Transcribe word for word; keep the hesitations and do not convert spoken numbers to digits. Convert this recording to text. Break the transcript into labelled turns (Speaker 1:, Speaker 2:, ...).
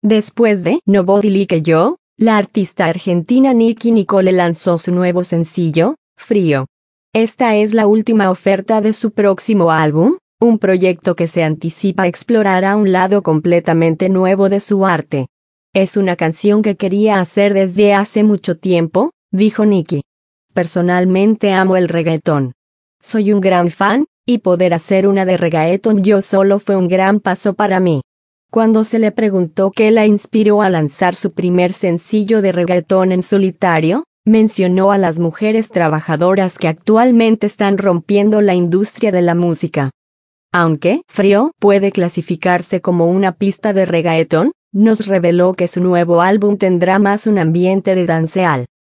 Speaker 1: Después de Nobody Like You, la artista argentina Nicki Nicole lanzó su nuevo sencillo, Frío. Esta es la última oferta de su próximo álbum, un proyecto que se anticipa explorará un lado completamente nuevo de su arte. Es una canción que quería hacer desde hace mucho tiempo, dijo Nicki. Personalmente amo el reggaetón. Soy un gran fan, y poder hacer una de reggaetón yo solo fue un gran paso para mí. Cuando se le preguntó qué la inspiró a lanzar su primer sencillo de reggaetón en solitario, mencionó a las mujeres trabajadoras que actualmente están rompiendo la industria de la música. Aunque Frío puede clasificarse como una pista de reggaetón, nos reveló que su nuevo álbum tendrá más un ambiente de dancehall.